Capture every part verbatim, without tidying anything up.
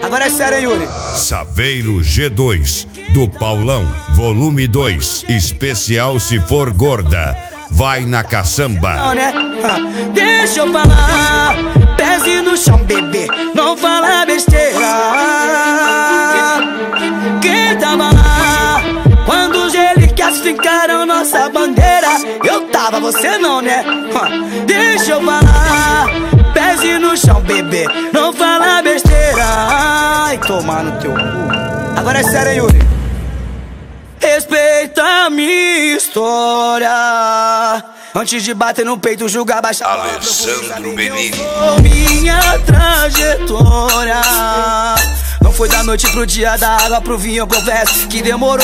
Agora é sério, hein, Yuri? Saveiro G dois, do Paulão, volume dois, especial se for gorda, vai na caçamba. Não, né? Deixa eu falar, pese no chão, bebê, não fala besteira. Quem tava lá quando os relíquias fincaram nossa bandeira? Eu tava, você não, né? Deixa eu falar, pese no chão, bebê, não fala besteira. Ai, tomar no teu cu. Agora é sério, hein, Yuri? Respeita a minha história antes de bater no peito, julgar, baixar. Alessandro Benini. Minha trajetória não foi da noite pro dia, da água pro vinho, eu confesso que demorou.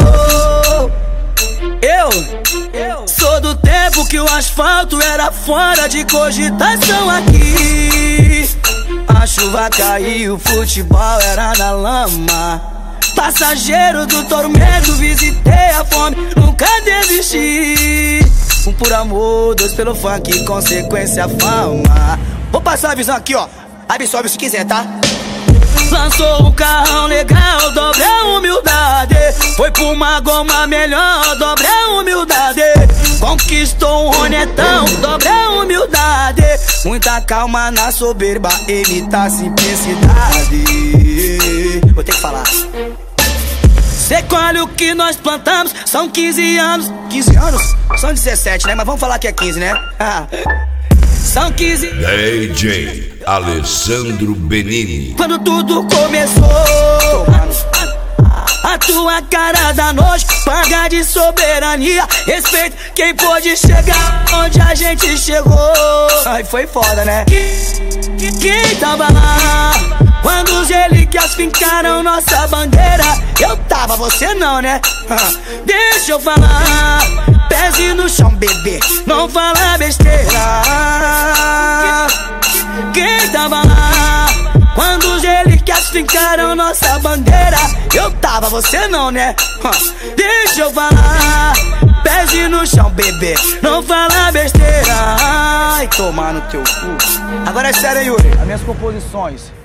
Eu, eu sou do tempo que o asfalto era fora de cogitação aqui. A chuva caiu, o futebol era na lama. Passageiro do tormento, visitei a fome, nunca desisti. Um por amor, dois pelo funk, consequência a fama. Vou passar a visão aqui, ó, absorve se quiser, tá? Lançou um carrão legal, dobre a humildade. Foi por uma goma melhor, dobre a humildade. Conquistou um ronetão, dobre a humildade. Muita calma na soberba, evita a simplicidade. Vou ter que falar. Cê colhe o que nós plantamos, são quinze anos. quinze anos? São dezessete, né? Mas vamos falar que é quinze, né? Ah. São quinze. D J Alessandro Benini. Quando tudo começou, a tua cara da noite paga de soberania. Respeito quem pôde chegar onde a gente chegou. Ai, foi foda, né? Quem tava lá quando os relíquias fincaram nossa bandeira? Eu tava, você não, né? Deixa eu falar, pese no chão, bebê, não fala besteira. Quem tava lá quando os relíquias fincaram nossa bandeira? Eu tava, você não, né? Deixa eu falar, pese no chão, bebê, não fala besteira. Ai, tomar no teu cu. Agora é sério, Yuri, as minhas composições